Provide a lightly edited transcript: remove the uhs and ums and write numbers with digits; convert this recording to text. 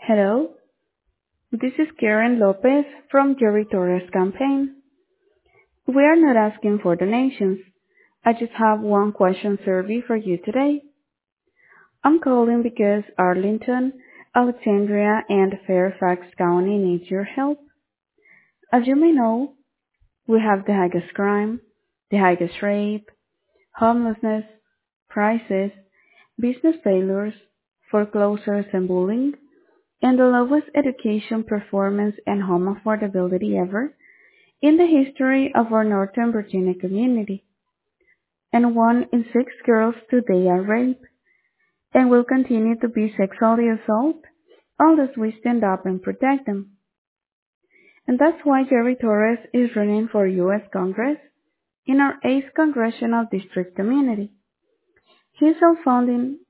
Hello, this is Karen Lopez from Jerry Torres' campaign. We are not asking for donations. I just have one question survey for you today. I'm calling because Arlington, Alexandria, and Fairfax County need your help. As you may know, we have the highest crime, the highest rape, homelessness, prices, business failures, foreclosures and bullying, and the lowest education performance and home affordability ever in the history of our Northern Virginia community. And 1 in 6 girls today are raped and will continue to be sexually assaulted unless we stand up and protect them. And that's why Jerry Torres is running for U.S. Congress in our 8th Congressional District community. He's self-funding